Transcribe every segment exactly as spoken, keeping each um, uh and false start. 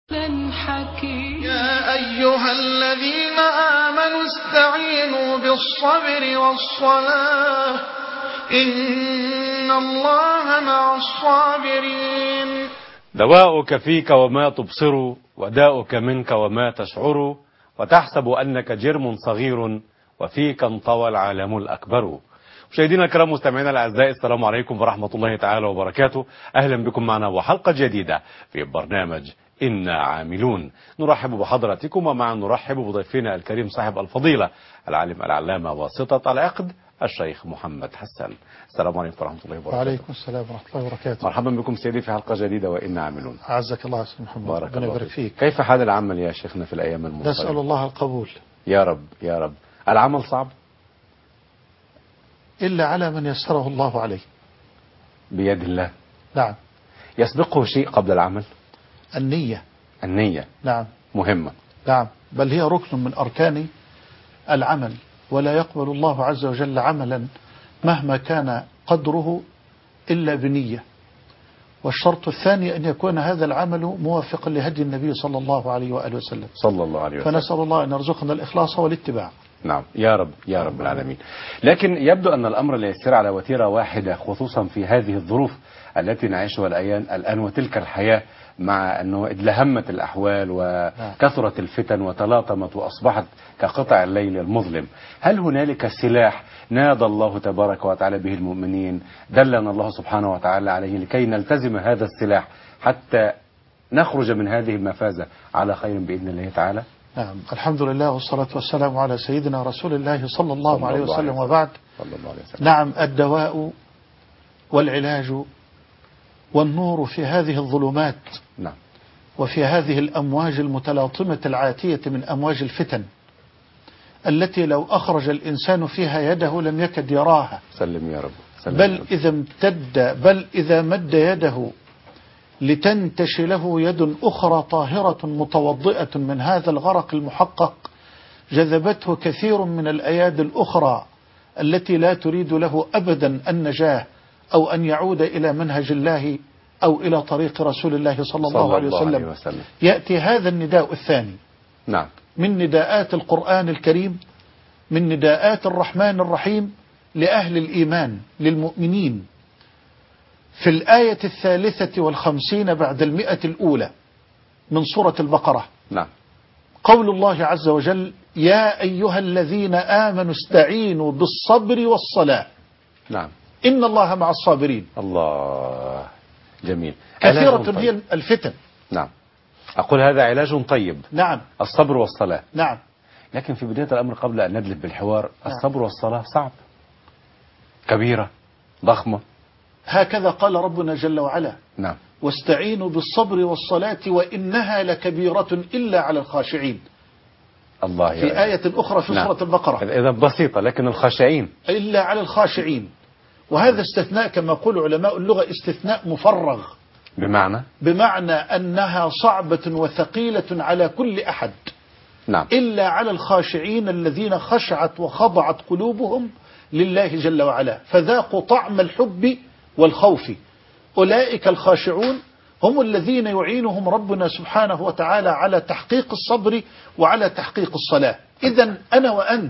حكيم. يا أيها الذين آمنوا استعينوا بالصبر والصلاة إن الله مع الصابرين. دواؤك فيك وما تبصر، وداؤك منك وما تشعر، وتحسب أنك جرم صغير وفيك انطوى العالم الأكبر. مشاهدينا الكرام مستمعينا الأعزاء، السلام عليكم ورحمة الله تعالى وبركاته. أهلا بكم معنا وحلقة جديدة في برنامج إنا عاملون. نرحب بحضراتكم ومعا نرحب بضيفنا الكريم صاحب الفضيلة العالم العلامة واسطة العقد الشيخ محمد حسان. السلام عليكم ورحمة الله وبركاته. وعليكم السلام ورحمة الله وبركاته. مرحبا بكم سيدي في حلقة جديدة وإنا عاملون. أعزك الله يا سيدي محمد. بارك الله الله فيك. كيف حال العمل يا شيخنا في الأيام المنصرمة؟ نسأل الله القبول يا رب يا رب. العمل صعب إلا على من يسره الله عليه بيد الله. نعم. يسبقه شيء قبل العمل؟ النية. النية نعم مهمة. نعم، بل هي ركن من أركان العمل، ولا يقبل الله عز وجل عملا مهما كان قدره إلا بنية. والشرط الثاني أن يكون هذا العمل موافقا لهدي النبي صلى الله عليه وآله وسلم صلى الله عليه وسلم. فنسأل الله أن يرزقنا الإخلاص والاتباع. نعم يا رب يا رب العالمين. لكن يبدو أن الأمر لا يسير على وتيرة واحدة، خصوصا في هذه الظروف التي نعيشها الآن الآن وتلك الحياة، مع أنه ادلهمت الأحوال وكثرت الفتن وتلاطمت وأصبحت كقطع الليل المظلم. هل هنالك سلاح نادى الله تبارك وتعالى به المؤمنين، دلنا الله سبحانه وتعالى عليه لكي نلتزم هذا السلاح حتى نخرج من هذه المفازة على خير بإذن الله تعالى؟ نعم، الحمد لله والصلاة والسلام على سيدنا رسول الله صلى الله, صلى عليه الله وسلم وبعد. صلى الله عليه وسلم. نعم، الدواء والعلاج والنور في هذه الظلمات، نعم، وفي هذه الأمواج المتلاطمة العاتية من أمواج الفتن التي لو أخرج الإنسان فيها يده لم يكد يراها. سلم يا رب. سلم بل يا رب. إذا امتد بل إذا مد يده لتنتش له يد أخرى طاهرة متوضئة من هذا الغرق المحقق جذبته كثير من الأيادي الأخرى التي لا تريد له أبدا النجاة أو أن يعود إلى منهج الله أو إلى طريق رسول الله صلى الله, عليه, وسلم. عليه وسلم. يأتي هذا النداء الثاني. نعم. من نداءات القرآن الكريم، من نداءات الرحمن الرحيم لأهل الإيمان للمؤمنين، في الآية الثالثة والخمسين بعد المئة الأولى من سورة البقرة. نعم. قول الله عز وجل: يا أيها الذين آمنوا استعينوا بالصبر والصلاة. نعم. إن الله مع الصابرين. الله جميل. كثيرة طيب. هي الفتن. نعم. أقول هذا علاج طيب. نعم. الصبر والصلاة. نعم. لكن في بداية الأمر قبل أن ندلف بالحوار، نعم. الصبر والصلاة صعب، كبيرة ضخمة. هكذا قال ربنا جل وعلا: نعم. واستعينوا بالصبر والصلاة وإنها لكبيرة إلا على الخاشعين. الله في يعني. آية أخرى في نعم. سورة البقرة: إذا بسيطة لكن الخاشعين إلا على الخاشعين. وهذا استثناء كما يقول علماء اللغة استثناء مفرغ، بمعنى بمعنى أنها صعبة وثقيلة على كل أحد. نعم. إلا على الخاشعين الذين خشعت وخضعت قلوبهم لله جل وعلا فذاقوا طعم الحب والخوف. أولئك الخاشعون هم الذين يعينهم ربنا سبحانه وتعالى على تحقيق الصبر وعلى تحقيق الصلاة. إذن أنا وأنت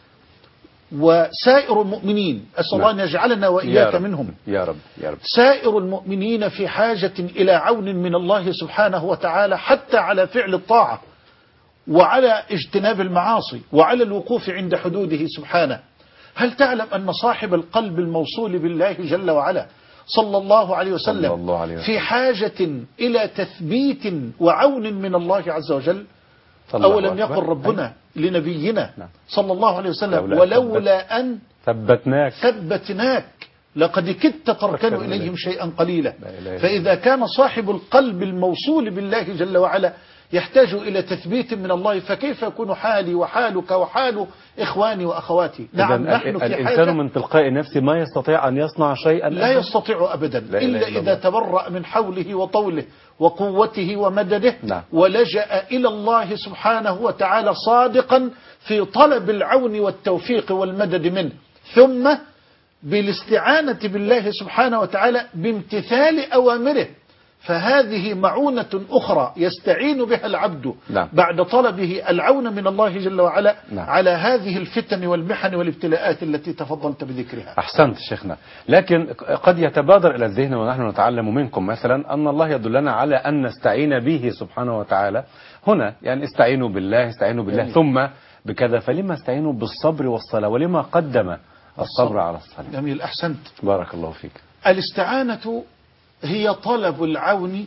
وسائر المؤمنين، أسأل الله أن يجعلنا وإياك منهم، يا رب يا رب. سائر المؤمنين في حاجة إلى عون من الله سبحانه وتعالى حتى على فعل الطاعة وعلى اجتناب المعاصي وعلى الوقوف عند حدوده سبحانه. هل تعلم أن صاحب القلب الموصول بالله جل وعلا صلى الله عليه وسلم, صلى الله عليه وسلم في حاجة إلى تثبيت وعون من الله عز وجل؟ أولم يقل ربنا لنبينا صلى الله عليه وسلم: ولولا أن ثبتناك ثبتناك لقد كدت تركن إليهم شيئا قليلا. فإذا كان صاحب القلب الموصول بالله جل وعلا يحتاج إلى تثبيت من الله، فكيف يكون حالي وحالك وحال إخواني وأخواتي؟ نعم، نحن في الإنسان حاجة. من تلقاء نفسه ما يستطيع أن يصنع شيئا، لا يستطيع أبدا إلا إذا تبرأ من حوله وطوله وقوته ومدده. نعم. ولجأ إلى الله سبحانه وتعالى صادقا في طلب العون والتوفيق والمدد منه، ثم بالاستعانة بالله سبحانه وتعالى بامتثال أوامره فهذه معونة أخرى يستعين بها العبد نعم. بعد طلبه العون من الله جل وعلا نعم. على هذه الفتن والمحن والابتلاءات التي تفضلت بذكرها. أحسنت شيخنا. لكن قد يتبادر إلى الذهن ونحن نتعلم منكم مثلا أن الله يدلنا على أن نستعين به سبحانه وتعالى هنا، يعني استعينوا بالله استعينوا بالله جميل. ثم بكذا، فلما استعينوا بالصبر والصلاة ولما قدم الصبر على الصلاة؟ جميل، أحسنت. بارك الله فيك. الاستعانة هي طلب العون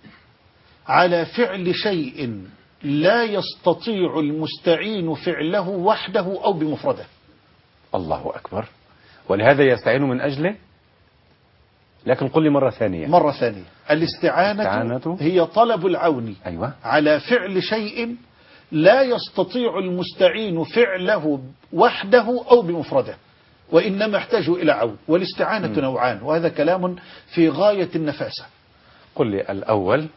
على فعل شيء لا يستطيع المستعين فعله وحده أو بمفرده. الله أكبر. ولهذا يستعين من أجله. لكن قل لي مرة ثانية. مرة ثانية، الاستعانة الاستعانة هي طلب العون أيوة. على فعل شيء لا يستطيع المستعين فعله وحده أو بمفرده، وإنما يحتاج إلى عون. والاستعانة م. نوعان، وهذا كلام في غاية النفاسة. قل لي الأول.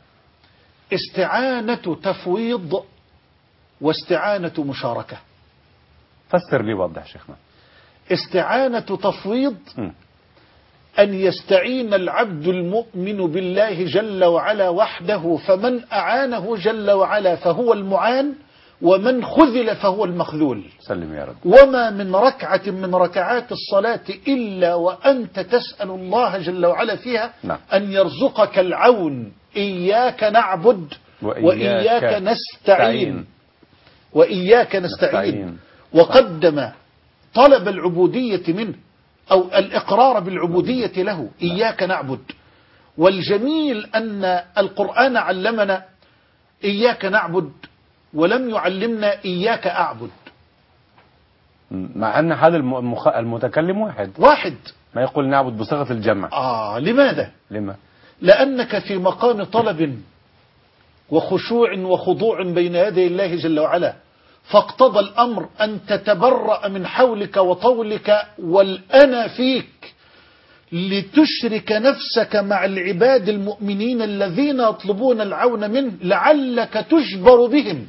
استعانة تفويض واستعانة مشاركة. فسر لي وضح شيخنا. استعانة تفويض م. أن يستعين العبد المؤمن بالله جل وعلا وحده، فمن أعانه جل وعلا فهو المعان، ومن خذل فهو المخذول. سلم يا رب. وما من ركعة من ركعات الصلاة إلا وأنت تسأل الله جل وعلا فيها نعم. أن يرزقك العون. إياك نعبد وإياك, وإياك نستعين وإياك نستعين, نستعين. وقدم طلب العبودية منه أو الإقرار بالعبودية له. إياك نعبد. والجميل أن القرآن علمنا إياك نعبد ولم يعلمنا إياك أعبد، مع أن حال المخ... المتكلم واحد واحد ما يقول نعبد بصيغة الجمع. آه لماذا؟ لما؟ لأنك في مقام طلب وخشوع وخضوع بين يدي الله جل وعلا، فاقتضى الأمر أن تتبرأ من حولك وطولك والأنا فيك لتشرك نفسك مع العباد المؤمنين الذين يطلبون العون منه لعلك تجبر بهم.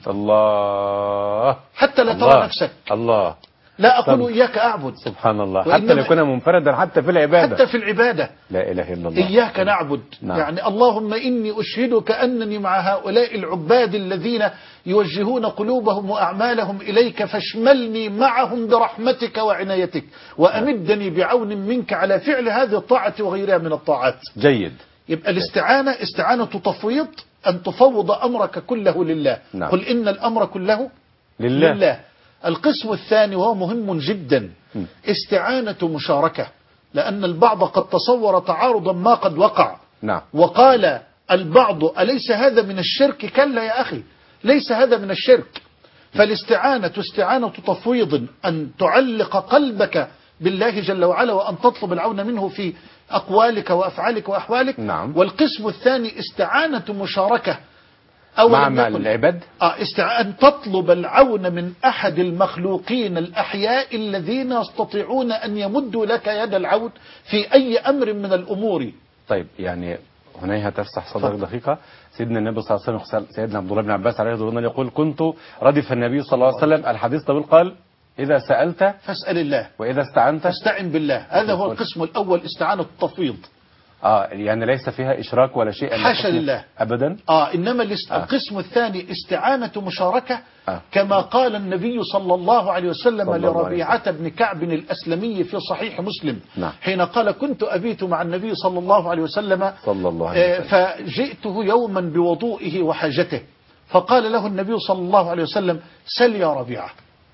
الله. حتى لا الله. ترى نفسك. الله. لا أقول إياك أعبد. سبحان الله. حتى لو كنا منفردا حتى في العبادة. حتى في العبادة. لا إله إلا الله. إياك نعبد. نعم. يعني اللهم إني أشهدك أنني مع هؤلاء العباد الذين يوجهون قلوبهم وأعمالهم إليك، فاشملني معهم برحمتك وعنايتك، وأمدني بعون منك على فعل هذه الطاعة وغيرها من الطاعات. جيد. يبقى الاستعانة استعانة تفويض، أن تفوض أمرك كله لله. نعم. قل إن الأمر كله لله. لله. القسم الثاني وهو مهم جدا، م. استعانة مشاركة، لأن البعض قد تصور تعارضا ما قد وقع. نعم. وقال البعض أليس هذا من الشرك؟ كلا يا أخي، ليس هذا من الشرك. فالاستعانة استعانة تفويض، أن تعلق قلبك بالله جل وعلا وأن تطلب العون منه في أقوالك وأفعالك وأحوالك. نعم. والقسم الثاني استعانة مشاركة، أو مع مع العباد. آه أن تطلب العون من أحد المخلوقين الأحياء الذين يستطيعون أن يمدوا لك يد العون في أي أمر من الأمور. طيب يعني هنا تفسح صدرك دقيقة. سيدنا النبي صلى الله عليه وسلم سيدنا عبد الله بن عباس عليه رضي الله يقول كنت ردف النبي صلى الله عليه وسلم الحديث طويل قال إذا سألت فاسأل الله وإذا استعنت فاستعن بالله. هذا هو القسم الأول، استعانة التفويض. آه يعني ليس فيها إشراك ولا شيء. حاشا لله أبدا. آه إنما آه. القسم الثاني استعانة مشاركة. آه. كما قال النبي صلى الله عليه وسلم الله لربيعة عليه. بن كعب الأسلمي في صحيح مسلم. نعم. حين قال كنت أبيت مع النبي صلى الله عليه وسلم صلى الله عليه وسلم. آه فجئته يوما بوضوئه وحاجته، فقال له النبي صلى الله عليه وسلم سل يا ربيعة.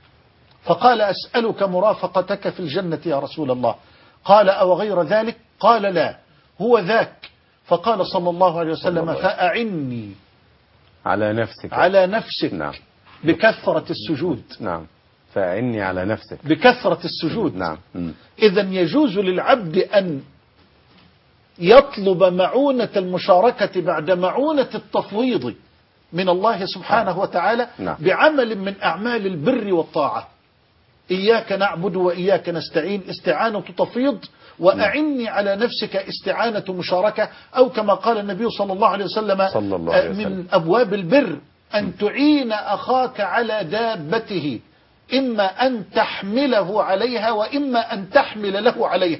فقال أسألك مرافقتك في الجنة يا رسول الله. قال أو غير ذلك؟ قال لا هو ذاك. فقال صلى الله عليه وسلم فأعني على نفسك على نفسك نعم. بكثرة السجود. نعم. فأعني على نفسك بكثرة السجود. نعم. إذا يجوز للعبد أن يطلب معونة المشاركة بعد معونة التفويض من الله سبحانه وتعالى نعم. بعمل من أعمال البر والطاعة. إياك نعبد وإياك نستعين استعانة تفويض، وأعني على نفسك استعانة مشاركة، أو كما قال النبي صلى الله عليه وسلم صلى الله عليه وسلم من أبواب البر أن تعين أخاك على دابته، إما أن تحمله عليها وإما أن تحمل له عليها.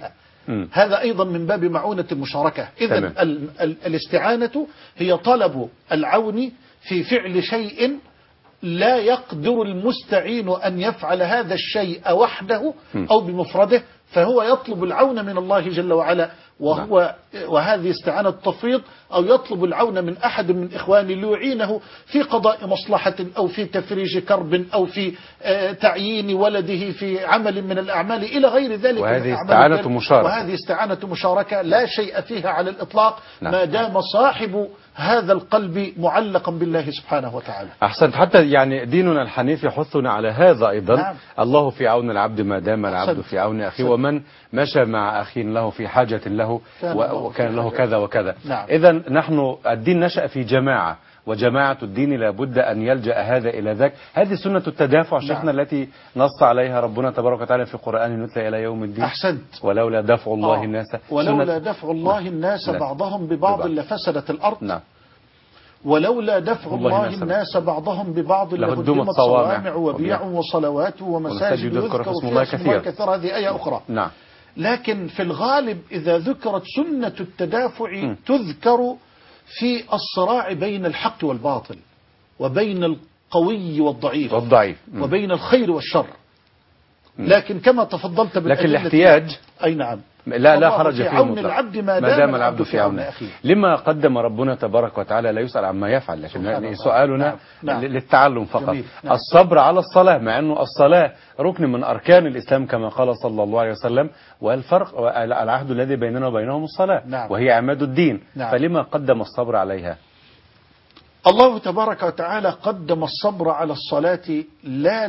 مم. هذا أيضا من باب معونة المشاركة. إذا تمام. ال ال الاستعانة هي طلب العون في فعل شيء لا يقدر المستعين أن يفعل هذا الشيء وحده أو بمفرده، فهو يطلب العون من الله جل وعلا، وهو وهذه استعانة تفويض، أو يطلب العون من أحد من إخوانه ليعينه في قضاء مصلحة أو في تفريج كرب أو في آه، تعيين ولده في عمل من الأعمال إلى غير ذلك. وهذه من أعمال استعانة البر. مشاركة. وهذه استعانة مشاركة لا شيء فيها على الإطلاق نعم. ما دام صاحب هذا القلب معلقا بالله سبحانه وتعالى. أحسنت. حتى يعني ديننا الحنيف يحثنا على هذا أيضا. نعم. الله في عون العبد ما دام العبد أحسنت. في عون أخيه، أحسنت. ومن مشى مع أخ له في حاجة له كان و- الله وكان في له حاجة. كذا وكذا. نعم. إذا نحن الدين نشأ في جماعة، وجماعة الدين لابد أن يلجأ هذا إلى ذاك. هذه سنة التدافع شيخنا نعم. التي نص عليها ربنا تبارك وتعالى في قرآن يتلى إلى يوم الدين. أحسنت. ولولا دفع الله آه. الناس ولولا سنة- دفع الله الناس نعم. بعضهم ببعض ببعض. لفسدت الأرض. نعم. ولولا دفع والله الله الناس الناس بعضهم ببعض لهدمت لهدمت صوامع صوامع وبيع وصلوات ومساجد يذكر فيها اسم الله كثير. هذه آية أخرى. نعم. لكن في الغالب إذا ذكرت سنة التدافع تذكر في الصراع بين الحق والباطل، وبين القوي والضعيف، والضعيف. مم. وبين الخير والشر. لكن كما تفضلت بالأدلة، لكن الاحتياج أي نعم، لا لا الله حرج في فيه عون مطلقا. العبد ما دام العبد في عون عونه. أخيه. لما قدم ربنا تبارك وتعالى لا يسأل عما يفعل، لكن سبحان يعني الله. سؤالنا نعم. نعم. للتعلم فقط. جميل. نعم. الصبر على الصلاة، مع أنه الصلاة ركن من أركان الإسلام كما قال صلى الله عليه وسلم، والفرق العهد الذي بيننا وبينهم الصلاة. نعم. وهي عماد الدين. نعم. فلما قدم الصبر عليها؟ الله تبارك وتعالى قدم الصبر على الصلاة لا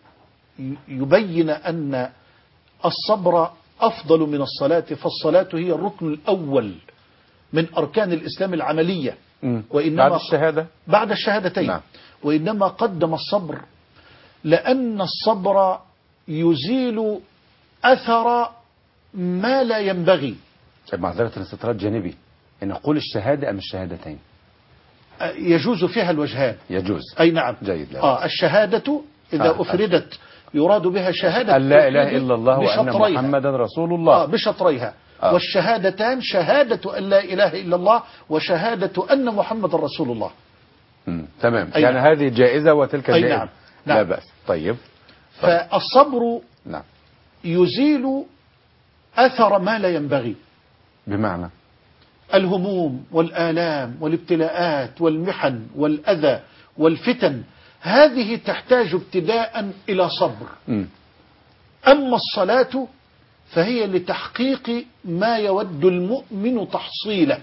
ليبين أن الصبر أفضل من الصلاة، فالصلاة هي الركن الأول من أركان الإسلام العملية. مم. وإنما بعد الشهادة بعد الشهادتين. نعم. وإنما قدم الصبر لأن الصبر يزيل أثر ما لا ينبغي. معذرة الاستطراد جانبي، إن نقول الشهادة أم الشهادتين؟ يجوز فيها الوجهان. يجوز. أي نعم. جيد. لا. آه الشهادة إذا آه. أفردت يراد بها شهادة أن لا إله إلا الله وأن بشطريها. محمدا رسول الله. آه بشطريها. آه. والشهادتان شهادة أن لا إله إلا الله وشهادة أن محمد رسول الله. مم. تمام. أي يعني نعم. هذه جائزة وتلك أي جائزة. نعم. لا نعم. بأس. طيب. فالصبر نعم. يزيل أثر ما لا ينبغي، بمعنى الهموم والآلام والابتلاءات والمحن والأذى والفتن، هذه تحتاج ابتداء إلى صبر. مم. أما الصلاة فهي لتحقيق ما يود المؤمن تحصيله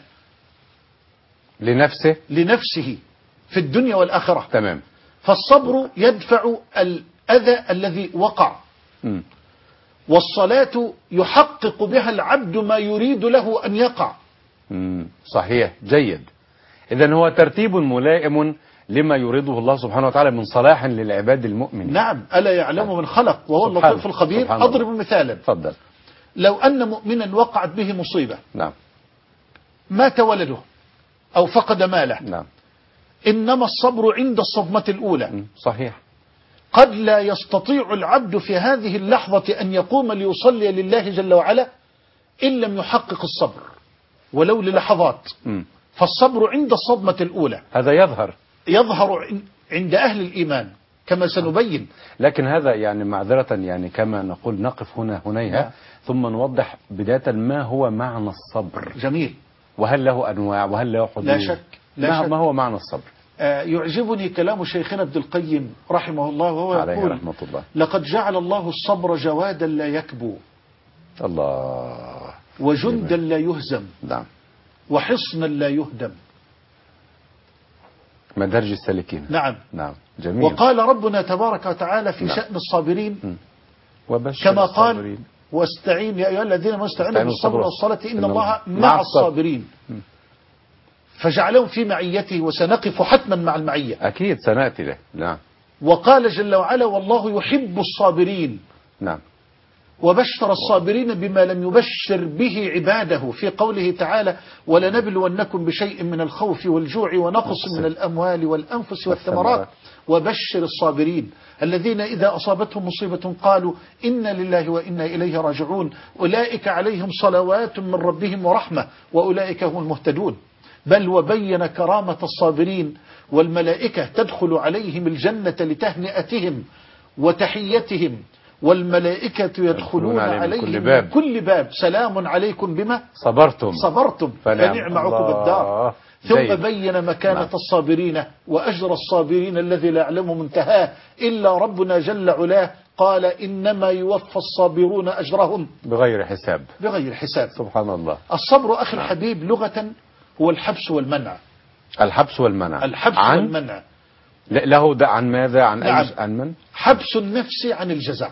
لنفسه لنفسه في الدنيا والآخرة. تمام. فالصبر يدفع الأذى الذي وقع، مم. والصلاة يحقق بها العبد ما يريد له أن يقع. مم. صحيح. جيد. إذن هو ترتيب ملائم لما يريده الله سبحانه وتعالى من صلاح للعباد المؤمن. نعم. ألا يعلم من خلق وهو سبحانه. اللطيف الخبير. سبحانه. أضرب مثالا. تفضل. لو أن مؤمنا وقعت به مصيبة، نعم. مات ولده أو فقد ماله، نعم. إنما الصبر عند الصدمة الأولى. مم. صحيح. قد لا يستطيع العبد في هذه اللحظة أن يقوم ليصلي لله جل وعلا إن لم يحقق الصبر ولو للحظات. مم. فالصبر عند الصدمة الأولى هذا يظهر يظهر عند أهل الإيمان كما سنبين. لكن هذا يعني معذرة، يعني كما نقول نقف هنا هنيها نعم. ثم نوضح بداية ما هو معنى الصبر، جميل. وهل له أنواع وهل له حدود. لا شك. لا ما, شك. ما هو معنى الصبر؟ آه يعجبني كلام شيخنا ابن القيم رحمه الله، وهو عليه يقول: رحمة الله. لقد جعل الله الصبر جوادا لا يكبو، الله. وجندا لا يهزم، نعم. وحصنا لا يهدم. مدارج السالكين. نعم. نعم. جميل. وقال ربنا تبارك وتعالى في نعم. شأن الصابرين وبشر كما قال: الصابرين. واستعين يا أيها الذين واستعينوا بالصبر والصلاة إن إن الله الله مع مع الصابرين. فجعلهم في معيته، وسنقف حتما مع المعية. أكيد سنأتي له. نعم. وقال جل وعلا: والله يحب الصابرين. نعم. وبشر الصابرين بما لم يبشر به عباده في قوله تعالى ولنبلونكم بشيء من الخوف والجوع ونقص من الأموال والأنفس والثمرات وبشر الصابرين الذين إذا أصابتهم مصيبة قالوا إنا لله وإنا إليه راجعون أولئك عليهم صلوات من ربهم ورحمة وأولئك هم المهتدون. بل وبين كرامة الصابرين والملائكة تدخل عليهم الجنة لتهنئتهم وتحيتهم والملائكة يدخلون عليهم من باب. كل باب سلام عليكم بما صبرتم صبرتم فنعم عقب الدار. ثم بين مكانة نعم. الصابرين وأجر الصابرين الذي لا يعلم منتهاه إلا ربنا جل علاه قال إنما يوفى الصابرون أجرهم بغير حساب بغير حساب. سبحان الله. الصبر أخي نعم. الحبيب لغة هو الحبس والمنع. الحبس والمنع الحبس عن والمنع له ده عن ماذا؟ عن نعم. عن من؟ حبس النفس عن الجزع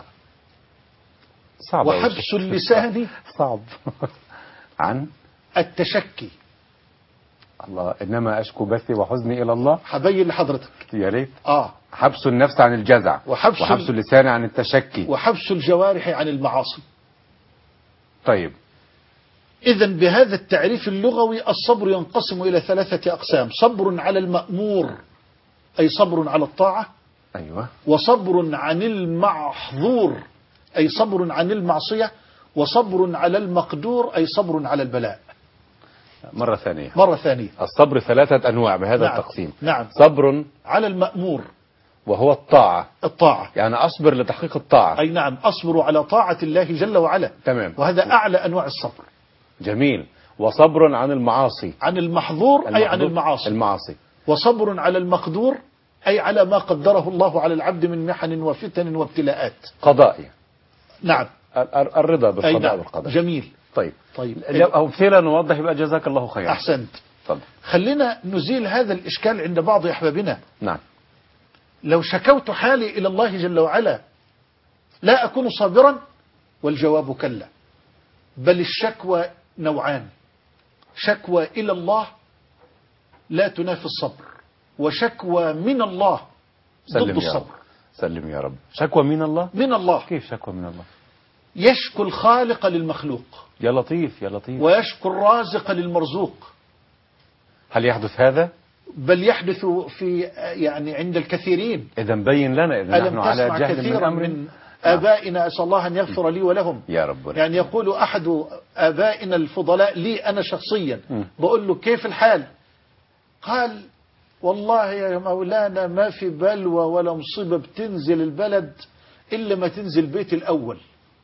صعب وحبس اللسان صعب عن التشكي. الله إنما أشكو بثي وحزني إلى الله. حبين لحضرتك يا ريت. آه حبس النفس عن الجزع وحبس, وحبس اللسان عن التشكي وحبس الجوارح عن المعاصي. طيب إذن بهذا التعريف اللغوي الصبر ينقسم إلى ثلاثة أقسام: صبر على المأمور أي صبر على الطاعة، أيوة، وصبر عن المحظور أي صبر عن المعصية، وصبر على المقدور أي صبر على البلاء. مرة ثانية مرة ثانية الصبر ثلاثة أنواع بهذا نعم. التقسيم. نعم. صبر على المأمور وهو الطاعة الطاعة يعني أصبر لتحقيق الطاعة. أي نعم، أصبر على طاعة الله جل وعلا. تمام. وهذا أعلى أنواع الصبر. جميل. وصبر عن المعاصي عن المحظور, المحظور أي عن المعاصي. المعاصي. وصبر على المقدور أي على ما قدره الله على العبد من محن وفتن وابتلاءات قضائية. نعم. الرضا بالقضاء نعم. والقدر. جميل. طيب طيب أو فينا نوضح يبقى جزاك الله خيرا. أحسنت. طب. خلينا نزيل هذا الإشكال عند بعض أحبابنا. نعم. لو شكوت حالي إلى الله جل وعلا لا أكون صابرا، والجواب كلا، بل الشكوى نوعان: شكوى إلى الله لا تنافي الصبر، وشكوى من الله ضد الصبر. سلم يا رب. شكوى من الله؟ من الله. كيف شكوى من الله؟ يشكو الخالق للمخلوق. يا لطيف يا لطيف. ويشكو الرازق للمرزوق. هل يحدث هذا؟ بل يحدث في يعني عند الكثيرين. إذا بين لنا إذا نحن على جهل من أمر من آبائنا، أسأل الله أن يغفر لي ولهم يا رب. يعني يقول أحد آبائنا الفضلاء لي أنا شخصيا، بقول له كيف الحال؟ قال والله يا مولانا ما في بلوى ولا مصيبة بتنزل البلد إلا ما تنزل بيت الأول،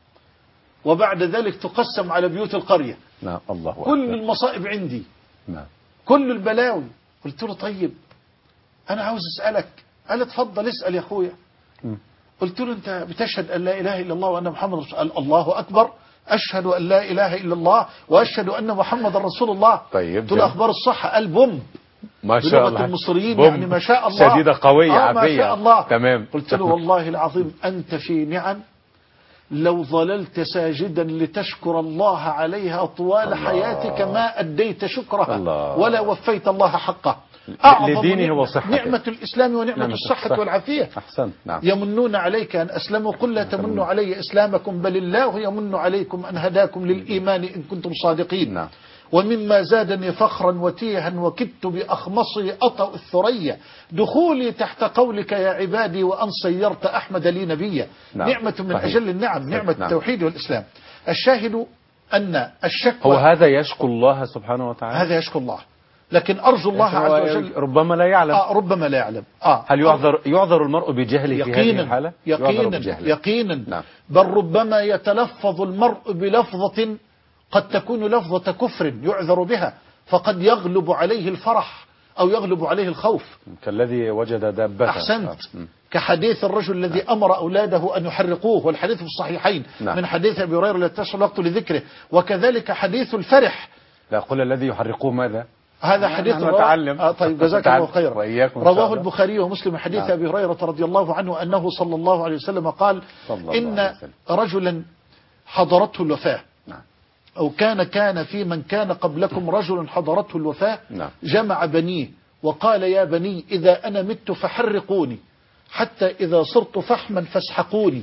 وبعد ذلك تقسم على بيوت القرية. نعم. الله أكبر. كل المصائب عندي. نعم. كل البلاوي. قلت له طيب أنا عاوز أسألك. قال اتفضل اسأل يا أخويا. م. قلت له أنت بتشهد أن لا إله إلا الله وأن محمد رسول الله؟ الله أكبر، أشهد أن لا إله إلا الله وأشهد أن محمد رسول الله. طيب. قلت له أخبار الصحة؟ قال بوم. ما شاء الله. المصريين يعني ما شاء الله. شديدة قوية آه عافية. ما شاء الله. تمام. قلت له والله العظيم أنت في نعم لو ظللت ساجدا لتشكر الله عليها طوال الله. حياتك ما أديت شكرها الله. ولا وفيت الله حقه. لدينه وصحته. نعمة الإسلام ونعمة نعمة الصحة الصح. والعافية. أحسن. نعم. يمنون عليك أن أسلموا، قل لا تمنوا علي إسلامكم بل الله يمن عليكم أن هداكم للإيمان إن كنتم صادقين. نعم. ومما زادني فخرا وتيها وكدت بأخمصي أطأ الثريا دخولي تحت قولك يا عبادي وأن صيرت أحمد لي نبيا. نعم. نعمة من صحيح. أجل النعم صحيح. نعمة نعم. التوحيد والإسلام. الشاهد أن الشكوى هو هذا يشكو الله سبحانه وتعالى. هذا يشكو الله، لكن أرجو الله عز وجل. ربما لا يعلم. آه ربما لا يعلم. آه هل يعذر يعذر المرء بجهله في هذه الحالة؟ يقينا يقينا. نعم. بل ربما يتلفظ المرء بلفظة قد تكون لفظة كفر يعذر بها، فقد يغلب عليه الفرح أو يغلب عليه الخوف، كالذي وجد دابته. أحسنت. كحديث الرجل الذي أمر أولاده أن يحرقوه، والحديث في الصحيحين. نعم. من حديث أبي هريرة لا تشغل الوقت لذكره. وكذلك حديث الفرح. لا قل الذي يحرقوه ماذا؟ هذا حديث نتعلم. آه طيب جزاك الله خيرا. رواه البخاري ومسلم حديث نعم. أبي هريرة رضي الله عنه أنه صلى الله عليه وسلم قال إن رجلا حضرته الوفاة. نعم. أو كان كان في من كان قبلكم رجل حضرته الوفاة. نعم. جمع بنيه وقال يا بني إذا أنا مت فحرقوني حتى إذا صرت فحما فاسحقوني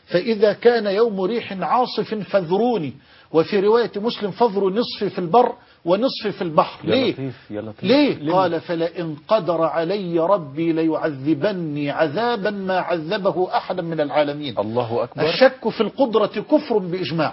فإذا كان يوم ريح عاصف فاذروني، وفي رواية مسلم فاذروا نصفي في البر ونصفي في البحر. يا ليه؟ لطيف يا لطيف. ليه؟ ليه؟ قال فلئن قدر علي ربي ليعذبني عذابا ما عذبه أحدا من العالمين. الله أكبر. الشك في القدرة كفر بإجماع.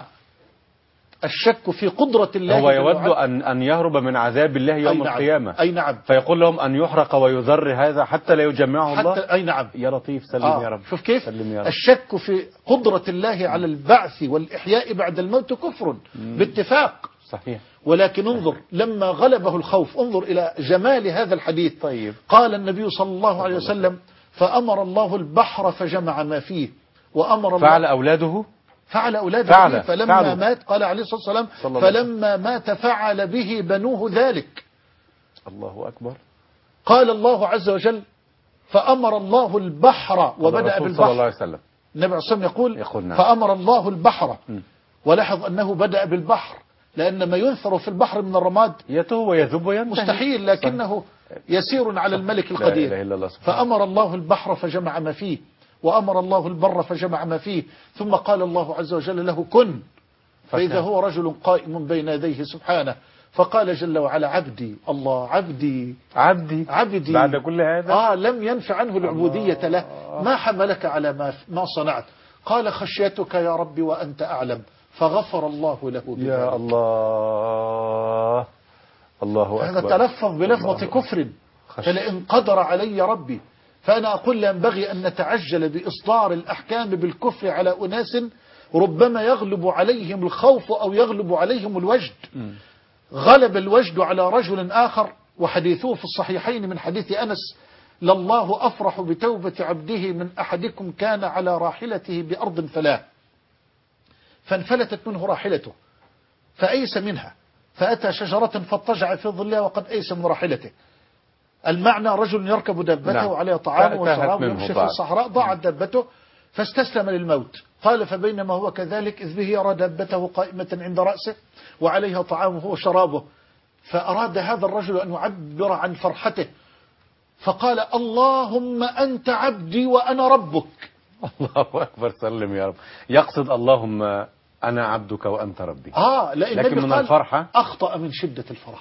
الشك في قدرة الله هو يود جل وعلا. أن أن يهرب من عذاب الله يوم أي نعم. القيامة. أي نعم. فيقول لهم أن يحرق ويذر هذا حتى لا يجمعه الله. حتى أي نعم. يا لطيف سلم آه. يا رب. شوف كيف سلم يا رب. الشك في قدرة الله على البعث والإحياء بعد الموت كفر باتفاق. صحيح. ولكن انظر لما غلبه الخوف، انظر إلى جمال هذا الحديث. طيب. قال النبي صلى الله عليه وسلم فأمر الله البحر فجمع ما فيه، وأمر الله فعل أولاده فعل أولاده فعل. به فلما فعلوا. مات قال عليه الصلاة والسلام صلى الله عليه فلما مات فعل به بنوه ذلك. الله أكبر. قال الله عز وجل فأمر الله البحر وبدأ الرسول صلى الله بالبحر. عليه وسلم. النبي عليه الصلاة والسلام يقول, يقول نعم. فأمر الله البحر. م. ولاحظ أنه بدأ بالبحر لأن ما ينثر في البحر من الرماد يتوه ويذب وينتهي. مستحيل، لكنه يسير على الملك لا إله القدير. إلا الله سبحانه. فأمر الله البحر فجمع ما فيه، وأمر الله البر فجمع ما فيه، ثم قال الله عز وجل له كن، فإذا هو رجل قائم بين يديه سبحانه فقال جل وعلا عبدي. الله عبدي عبدي عبدي بعد كل هذا. آه لم ينفع عنه العبودية له. ما حملك على ما, ما صنعت؟ قال خشيتك يا ربي وأنت أعلم، فغفر الله له بذلك. يا الله الله هذا أكبر. تلفظ بلفظة كفر. فلئن قدر علي ربي. فأنا أقول لا ينبغي أن نتعجل بإصدار الأحكام بالكفر على أناس ربما يغلب عليهم الخوف أو يغلب عليهم الوجد. م. غلب الوجد على رجل آخر، وحديثه في الصحيحين من حديث أنس لله أفرح بتوبة عبده من أحدكم كان على راحلته بأرض فلاة فانفلتت منه راحلته فأيس منها فأتى شجرة فاضطجع في ظلها وقد أيس من راحلته. المعنى رجل يركب دابته نعم. وعليها طعامه فأتاهت وشرابه منه يمشي في بعد. الصحراء، ضاعت دابته فاستسلم للموت. قال فبينما هو كذلك إذ به يرى دابته قائمة عند رأسه وعليها طعامه وشرابه، فأراد هذا الرجل أن يعبر عن فرحته فقال اللهم أنت عبدي وأنا ربك. الله أكبر. سلم يا رب. يقصد اللهم أنا عبدك وأنت ربي. آه لأن لكن النبي من قال الفرحة أخطأ من شدة الفرح.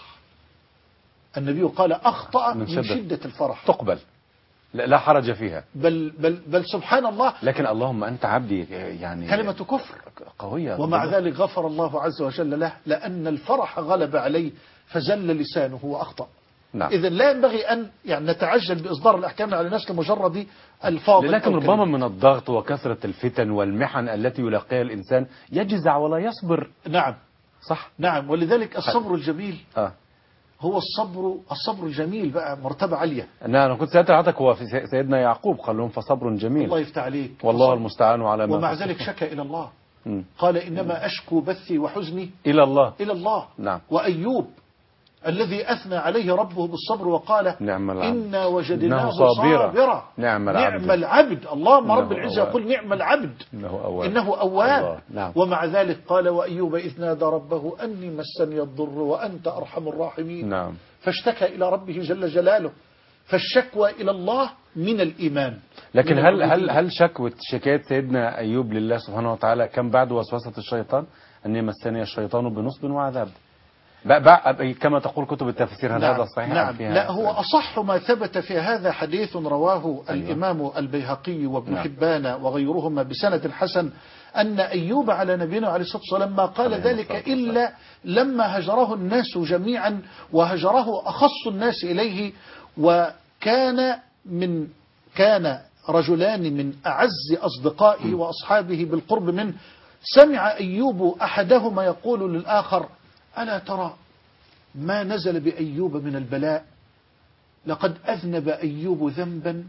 النبي قال أخطأ من, من شدة, شدة, شدة الفرح تقبل، لا, لا حرج فيها. بل, بل, بل سبحان الله. لكن اللهم أنت عبدي يعني كلمة كفر قوية. ومع ذلك غفر الله عز وجل له لأن الفرح غلب عليه فزل لسانه وأخطأ. نعم. إذا لا ينبغي أن يعني نتعجل بإصدار الأحكام على الناس لمجرد الفاظ. لكن ربما من الضغط وكثرة الفتن والمحن التي يلاقيها الإنسان يجزع ولا يصبر. نعم صح. نعم. ولذلك الصبر الجميل آه. هو الصبر الصبر الجميل بقى مرتبة عالية. نعم. أنا كنت سألت حضرتك هو في سيدنا يعقوب قال لهم فصبر جميل. الله يفتح عليك. والله المستعان على ما ومع تصفون. ذلك شكى إلى الله. م. قال إنما أشكو بثي وحزني إلى الله. إلى الله. نعم. وأيوب الذي أثنى عليه ربه بالصبر وقال نعم العبد إنا وجدناه صابرا. صابرا نعم العبد. نعم العبد. اللهم إنه رب العزة أواب. يقول نعم العبد إنه أواب. إنه أواب. الله. نعم. ومع ذلك قال وأيوب إذ نادى ربه أني مسني الضر وأنت أرحم الراحمين. نعم. فاشتكى إلى ربه جل جلاله. فالشكوى إلى الله من الإيمان. لكن من هل هل العبودية. هل شكوى شكاية سيدنا أيوب لله سبحانه وتعالى كم بعد وسوسة الشيطان أني مسني الشيطان بنصب وعذاب؟ بقى كما تقول كتب التفسير هل نعم. هذا صحيح؟ نعم. فيها لا هو أصح ما ثبت في هذا حديث رواه أيوة. الإمام البيهقي وابن نعم. حبان وغيرهما بسند حسن أن أيوب على نبينا عليه الصلاة والسلام ما قال ذلك إلا لما هجره الناس جميعا وهجره أخص الناس إليه. وكان من كان رجلان من أعز أصدقائه وأصحابه بالقرب منه سمع أيوب أحدهما يقول للآخر ألا ترى ما نزل بأيوب من البلاء؟ لقد أذنب أيوب ذنبا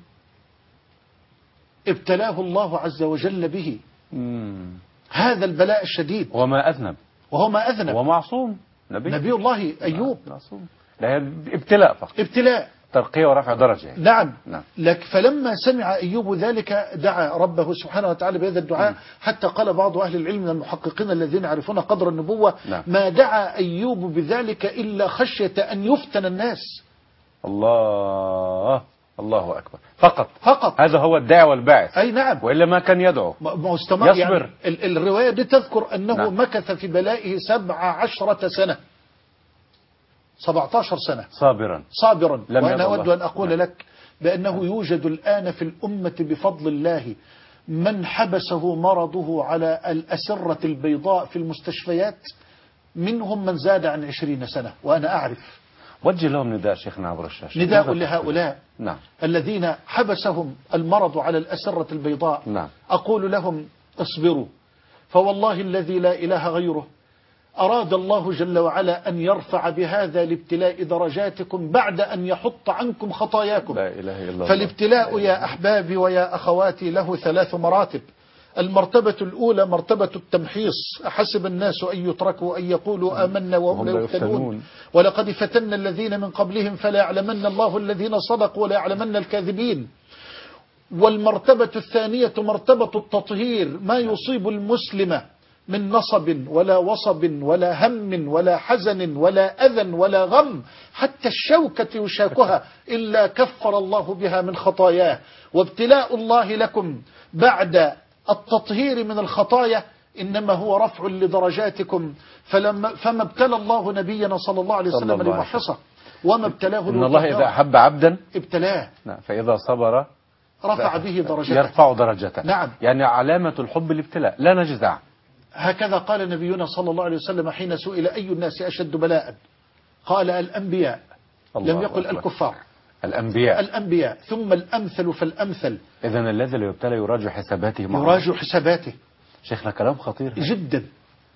ابتلاه الله عز وجل به. مم. هذا البلاء الشديد وما أذنب وهو ما أذنب. ومعصوم نبي, نبي الله أيوب معصوم. لا ابتلاء فقط. ابتلاء ترقية ورفع درجة يعني. نعم. نعم. لك فلما سمع أيوب ذلك دعا ربه سبحانه وتعالى بهذا الدعاء م. حتى قال بعض أهل العلم من المحققين الذين يعرفون قدر النبوة نعم. ما دعا أيوب بذلك إلا خشية أن يفتن الناس. الله الله أكبر. فقط فقط. هذا هو الداعي والباعث. أي نعم. وإلا ما كان يدعو. ما ما هو استمر يعني. يصبر. ال- الرواية دي تذكر أنه نعم. مكث في بلائه سبع عشرة سنة، سبعة عشر سنة صابرا. صابرا. لم وأنا يدع أود الله. أن أقول نعم. لك بأنه يوجد الآن في الأمة بفضل الله من حبسه مرضه على الأسرة البيضاء في المستشفيات، منهم من زاد عن عشرين سنة، وأنا أعرف. وجه لهم نداء شيخنا عبر الشاشة. نداء لهؤلاء نعم. الذين حبسهم المرض على الأسرة البيضاء. نعم. أقول لهم اصبروا، فوالله الذي لا إله غيره أراد الله جل وعلا أن يرفع بهذا الابتلاء درجاتكم بعد أن يحط عنكم خطاياكم. لا إله إلا الله. فالابتلاء يا أحبابي ويا أخواتي له ثلاث مراتب. المرتبة الأولى مرتبة التمحيص، أحسب الناس أن يتركوا أن يقولوا آمنا وهم لا يفتنون ولقد فتنا الذين من قبلهم فلا يعلمن الله الذين صدقوا ولا يعلمن الكاذبين. والمرتبة الثانية مرتبة التطهير، ما يصيب المسلم من نصب ولا وصب ولا هم ولا حزن ولا أذى ولا غم، حتى الشوكة يشاكها إلا كفر الله بها من خطاياه. وابتلاء الله لكم بعد التطهير من الخطايا إنما هو رفع لدرجاتكم. فلما فما ابتلى الله نبينا صلى الله عليه وسلم ليمحصه، وما ابتلاه إن الله إذا أحب عبدا ابتلاه نعم فإذا صبر رفع به درجته، يرفع درجته. نعم. يعني علامة الحب الابتلاء، لا نجزع. هكذا قال نبينا صلى الله عليه وسلم حين سئل أي الناس أشد بلاء، قال الأنبياء، لم يقل أكبر. الكفار، الأنبياء. الأنبياء ثم الأمثل فالأمثل. إذن الذي لا يبتلى يراجع حساباته معه. يراجع حساباته. شيخنا كلام خطير جدا.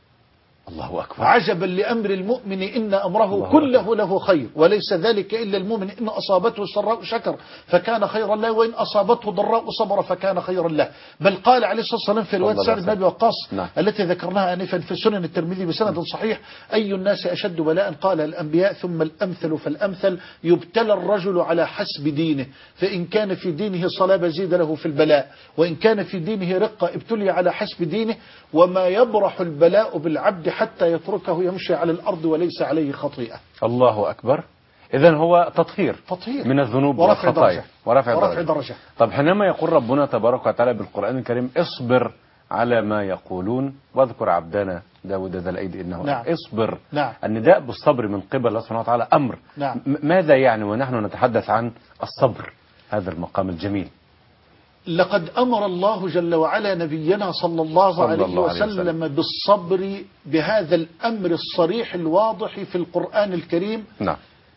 الله أكبر. عجبا لأمر المؤمن إن أمره كله له خير، وليس ذلك إلا المؤمن إن أصابته سراء شكر فكان خيرا له، وإن أصابته ضراء صبر فكان خيرا له. بل قال عليه الصلاة والسلام في رواية سعد بن أبي وقاص نعم. التي ذكرناها آنفا في سنن الترمذي بسند صحيح: أي الناس أشد بلاء؟ قال الأنبياء ثم الأمثل فالأمثل. يبتلى الرجل على حسب دينه، فإن كان في دينه صلابة زيد له في البلاء، وإن كان في دينه رقة ابتلي على حسب دينه. وما يبرح البلاء بالعبد حتى يتركه يمشي على الأرض وليس عليه خطيئة. الله أكبر. إذن هو تطهير تطهير من الذنوب ورفع والخطايا درجة. ورفع, ورفع درجة. درجة. طب حينما يقول ربنا تبارك وتعالى بالقرآن الكريم اصبر على ما يقولون واذكر عبدنا داود ذا الأيد إنه نعم. اصبر. نعم. النداء بالصبر من قبل الله سبحانه وتعالى أمر. نعم. ماذا يعني ونحن نتحدث عن الصبر، هذا المقام الجميل؟ لقد أمر الله جل وعلا نبينا صلى الله صلى عليه الله عليه وسلم وسلم. بالصبر بهذا الأمر الصريح الواضح في القرآن الكريم. نعم.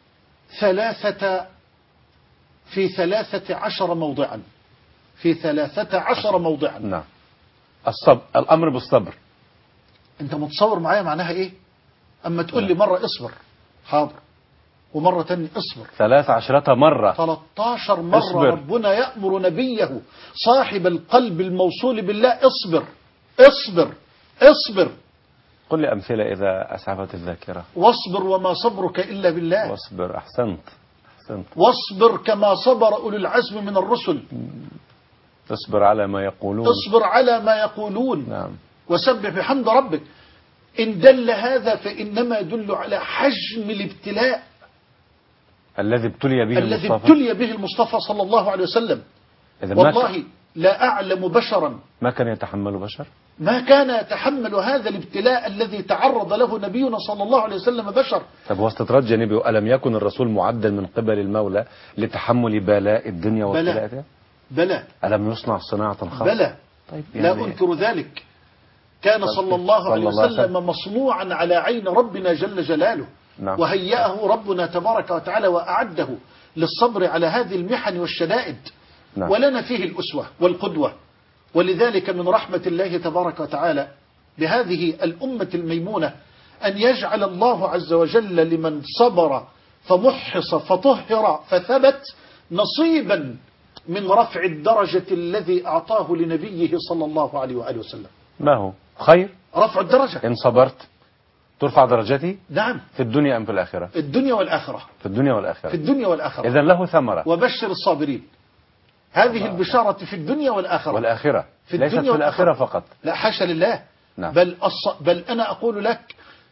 ثلاثة في ثلاثة عشر موضعا في ثلاثة عشر موضعا. نعم. الصبر، الأمر بالصبر. أنت متصور معايا معناها إيه؟ أما تقول لي مرة اصبر حاضر، ومرة تانية اصبر ثلاث عشرة مرة، ثلاثة عشر مرة اصبر. ربنا يأمر نبيه صاحب القلب الموصول بالله اصبر اصبر اصبر. قل لي أمثلة إذا أسعفت الذاكرة. واصبر وما صبرك إلا بالله. واصبر. أحسنت أحسنت. واصبر كما صبر أولو العزم من الرسل. اصبر على ما يقولون. اصبر على ما يقولون. نعم. وسبح بحمد ربك. إن دل هذا فإنما يدل على حجم الابتلاء الذي ابتلي به الذي المصطفى. ابتلي به المصطفى صلى الله عليه وسلم. إذا ما والله كان- لا أعلم بشرا ما كان يتحمل بشر. ما كان يتحمل هذا الابتلاء الذي تعرض له نبينا صلى الله عليه وسلم بشر. طب هو استطراد جانبي، ألم يكن الرسول معدا من قبل المولى لتحمل بلاء الدنيا بلى وابتلاءها؟ بلى ألم يصنع صناعة خاصة؟ بلى طيب لا يعني أنكر ذلك. كان صلى الله صلى عليه الله عليه وسلم مصنوعا على عين ربنا جل جلاله. نعم. وهيأه ربنا تبارك وتعالى وأعده للصبر على هذه المحن والشدائد. نعم. ولنا فيه الأسوة والقدوة. ولذلك من رحمة الله تبارك وتعالى بهذه الأمة الميمونة أن يجعل الله عز وجل لمن صبر فمحص فطهر فثبت نصيبا من رفع الدرجة الذي أعطاه لنبيه صلى الله عليه وآله وسلم. ما هو خير؟ رفع الدرجة. إن صبرت ترفع درجتي نعم. في الدنيا أم في الآخرة؟ الدنيا والآخرة. في الدنيا والآخرة. في الدنيا والآخرة. إذن له ثمرة. وبشر الصابرين. هذه البشارة في الدنيا والآخرة. والآخرة في ليست الدنيا في الآخرة والآخرة. فقط. لا حاشا لله. نعم. بل, الص... بل أنا أقول لك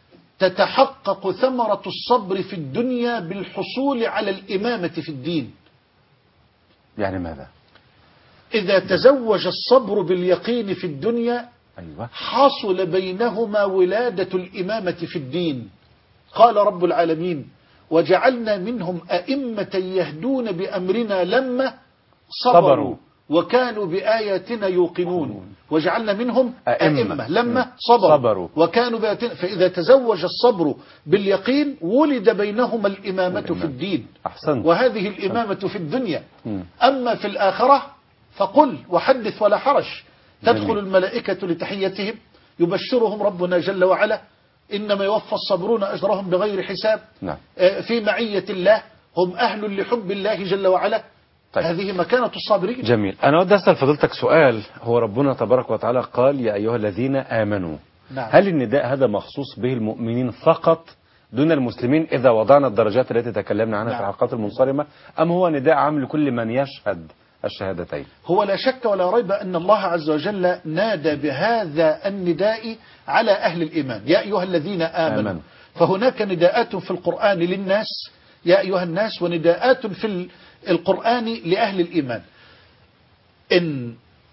تتحقق ثمرة الصبر في الدنيا بالحصول على الإمامة في الدين. يعني ماذا؟ إذا تزوج الصبر باليقين في الدنيا أيوة. حصل بينهما ولادة الإمامة في الدين. قال رب العالمين: وجعلنا منهم أئمة يهدون بأمرنا لما صبروا, صبروا. وكانوا بآياتنا يوقنون. وجعلنا منهم أئمة, أئمة لما صبروا, صبروا وكانوا بآياتنا. فإذا تزوج الصبر باليقين ولد بينهما الإمامة والإمام. في الدين. أحسنت. وهذه الإمامة في الدنيا. أما في الآخرة فقل وحدث ولا حرج. تدخل جميل. الملائكة لتحيتهم يبشرهم ربنا جل وعلا: إنما يوفى الصابرون أجرهم بغير حساب. نعم. في معية الله، هم أهل لحب الله جل وعلا. طيب. هذه مكانة الصابرين. جميل. أنا أود أسأل فضيلتك سؤال. هو ربنا تبارك وتعالى قال: يا أيها الذين آمنوا. نعم. هل النداء هذا مخصوص به المؤمنين فقط دون المسلمين إذا وضعنا الدرجات التي تكلمنا عنها نعم. في الحلقات المنصرمة، أم هو نداء عام لكل من يشهد الشهادتين؟ هو لا شك ولا ريب أن الله عز وجل نادى بهذا النداء على أهل الإيمان: يا أيها الذين آمنوا. آمن. فهناك نداءات في القرآن للناس يا أيها الناس، ونداءات في القرآن لأهل الإيمان. إن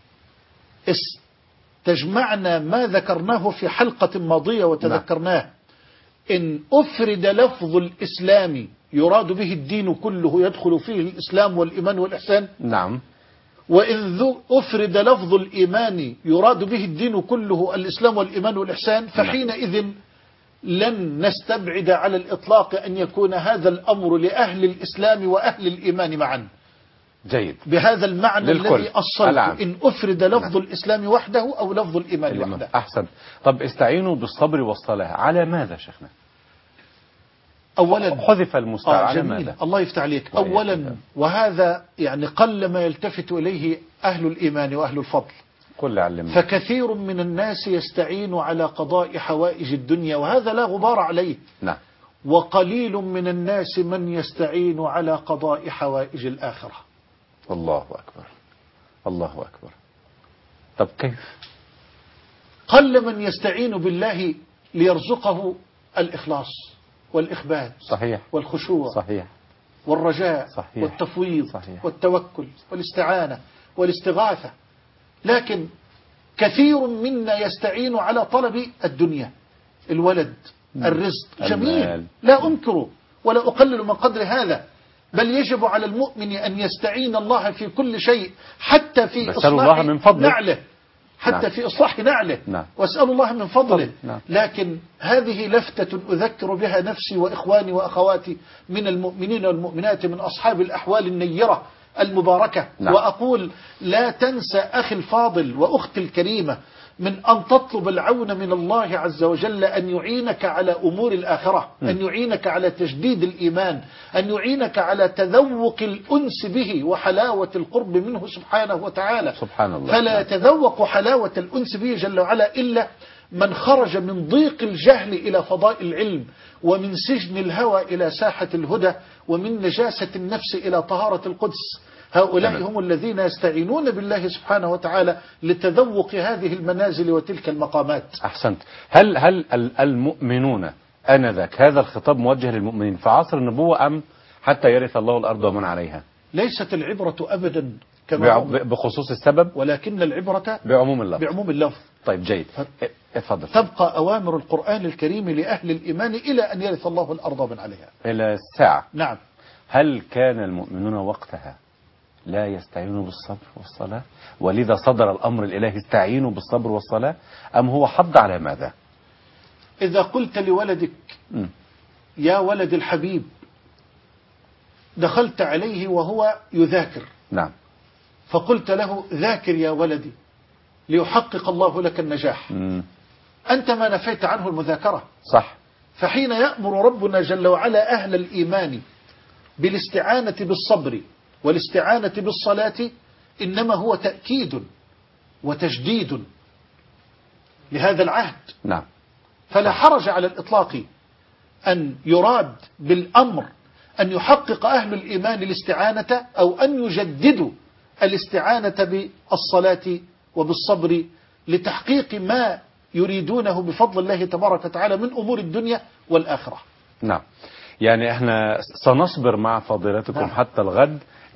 استجمعنا ما ذكرناه في حلقة ماضية وتذكرناه، إن أفرد لفظ الإسلام يراد به الدين كله، يدخل فيه الإسلام والإيمان والإحسان. نعم. وإن أفرد لفظ الإيمان يراد به الدين كله، الإسلام والإيمان والإحسان، فحينئذ لن نستبعد على الإطلاق أن يكون هذا الأمر لأهل الإسلام وأهل الإيمان معا. جيد. بهذا المعنى الذي أصلت: إن أفرد لفظ نعم. الإسلام وحده أو لفظ الإيمان الإمام. وحده. أحسن. طب استعينوا بالصبر والصلاة على ماذا شيخنا؟ أولا حذف المستعار آه على ماذا؟ الله يفتح عليك. أولا، وهذا يعني قل ما يلتفت إليه أهل الإيمان وأهل الفضل، قل علمنا. فكثير من الناس يستعين على قضاء حوائج الدنيا، وهذا لا غبار عليه. نعم. وقليل من الناس من يستعين على قضاء حوائج الآخرة. الله أكبر، الله أكبر. طب كيف؟ قل من يستعين بالله ليرزقه الإخلاص والإخبات. صحيح. والخشوع. صحيح. والرجاء. صحيح. والتفويض. صحيح. والتوكل والاستعانة والاستغاثة. لكن كثير منا يستعين على طلب الدنيا، الولد، الرزق. جميل، لا أنكر ولا أقلل من قدر هذا، بل يجب على المؤمن أن يستعين الله في كل شيء، حتى في إصلاح الله من فضله. نعله حتى نعم. في إصلاح نعله. نعم. وأسأل الله من فضله. نعم. لكن هذه لفتة أذكر بها نفسي وإخواني وأخواتي من المؤمنين والمؤمنات من أصحاب الأحوال النيرة المباركة. نعم. وأقول: لا تنسى أخي الفاضل وأختي الكريمة من أن تطلب العون من الله عز وجل أن يعينك على أمور الآخرة، م. أن يعينك على تجديد الإيمان، أن يعينك على تذوق الأنس به وحلاوة القرب منه سبحانه وتعالى. سبحان الله. فلا يتذوق حلاوة الأنس به جل وعلا إلا من خرج من ضيق الجهل إلى فضاء العلم، ومن سجن الهوى إلى ساحة الهدى، ومن نجاسة النفس إلى طهارة القدس. هؤلاء هم الذين يستعينون بالله سبحانه وتعالى لتذوق هذه المنازل وتلك المقامات. أحسنت. هل هل المؤمنون آنذاك هذا الخطاب موجه للمؤمنين في عصر النبوة، أم حتى يرث الله الأرض ومن عليها؟ ليست العبرة أبدا كما بخصوص السبب، ولكن العبرة بعموم اللفظ. بعموم اللفظ. طيب جيد. اتفضل. تبقى أوامر القرآن الكريم لأهل الإيمان إلى أن يرث الله الأرض ومن عليها، إلى الساعة. نعم. هل كان المؤمنون وقتها لا يستعينوا بالصبر والصلاة، ولذا صدر الأمر الإلهي استعينوا بالصبر والصلاة، أم هو حض على ماذا؟ إذا قلت لولدك م. يا ولد الحبيب، دخلت عليه وهو يذاكر، نعم، فقلت له: ذاكر يا ولدي ليحقق الله لك النجاح، م. أنت ما نفيت عنه المذاكرة. صح. فحين يأمر ربنا جل وعلا أهل الإيمان بالاستعانة بالصبر والاستعانة بالصلاة، إنما هو تأكيد وتجديد لهذا العهد. نعم. فلا حرج على الإطلاق أن يراد بالأمر أن يحقق أهل الإيمان الاستعانة، أو أن يجددوا الاستعانة بالصلاة وبالصبر لتحقيق ما يريدونه بفضل الله تبارك وتعالى من أمور الدنيا والآخرة. نعم. يعني احنا سنصبر مع فضيلتكم نعم. حتى الغد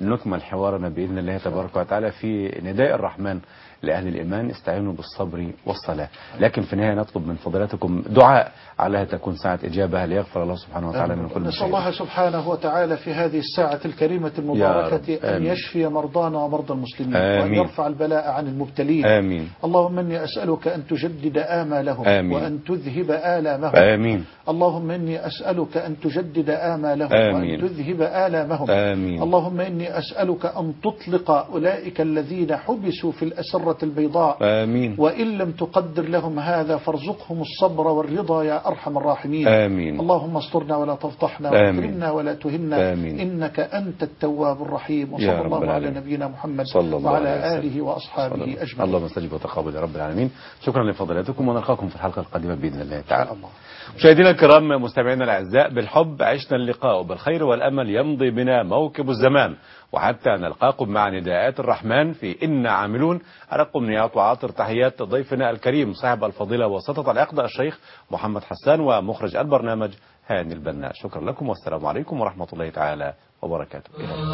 نكمل حوارنا بإذن الله تبارك وتعالى في نداء الرحمن لأهل الإيمان استعينوا بالصبر والصلاة. لكن في النهاية نطلب من فضلاتكم دعاء على تكون ساعة إجابة ليغفر الله سبحانه وتعالى من كل نسأل شيء. الله سبحانه وتعالى في هذه الساعة الكريمة المباركة أن يشفي مرضانا ومرضى المسلمين، وأن يرفع البلاء عن المبتلين. آمين. اللهم إني أسألك أن تجدد آمالهم آمين. وأن تذهب آلامهم. آمين. اللهم إني أسألك أن تجدد آمالهم آمين. وأن تذهب آلامهم. آمين. اللهم إني أسألك أن تطلق أولئك الذين حبسوا في الأسرة البيضاء. آمين. وإن لم تقدر لهم هذا فارزقهم الصبر والرضا يا أرحم الراحمين. آمين. اللهم استرنا ولا تفضحنا واكرمنا ولا تهنا. آمين. إنك أنت التواب الرحيم. وصلى الله على نبينا محمد وعلى آله وأصحابه أجمعين. اللهم استجب وتقبل يا رب العالمين. شكرا لفضيلتكم ونلقاكم في الحلقة القادمة بإذن الله تعالى. مشاهدينا الكرام مستمعينا الأعزاء، بالحب عشنا اللقاء وبالخير والأمل يمضي بنا موكب الزمان، وحتى نلقاكم مع نداءات الرحمن في إنا عاملون. أرق أمنيات وعاطر تحيات ضيفنا الكريم صاحب الفضيلة وسطة العقد الشيخ محمد حسان، ومخرج البرنامج هاني البنا. شكرا لكم والسلام عليكم ورحمة الله تعالى وبركاته.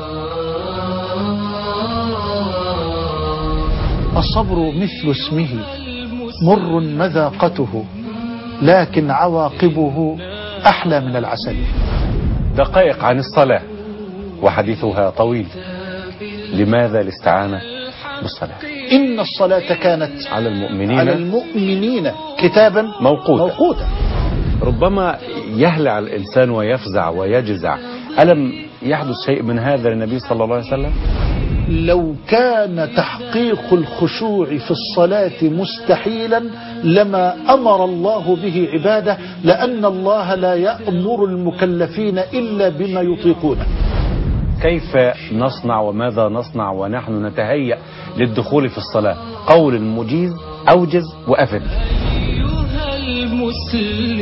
الصبر مثل اسمه مر مذاقته، لكن عواقبه أحلى من العسل. دقائق عن الصلاة وحديثها طويل. لماذا الاستعانة بالصلاة؟ إن الصلاة كانت على المؤمنين على المؤمنين كتابا موقوتا. موقوتا. ربما يهلع الإنسان ويفزع ويجزع. ألم يحدث شيء من هذا للنبي صلى الله عليه وسلم؟ لو كان تحقيق الخشوع في الصلاة مستحيلا لما أمر الله به عباده، لأن الله لا يأمر المكلفين إلا بما يطيقونه. كيف نصنع وماذا نصنع ونحن نتهيأ للدخول في الصلاة؟ قول مجيز أوجز وأفد. أيها المسلم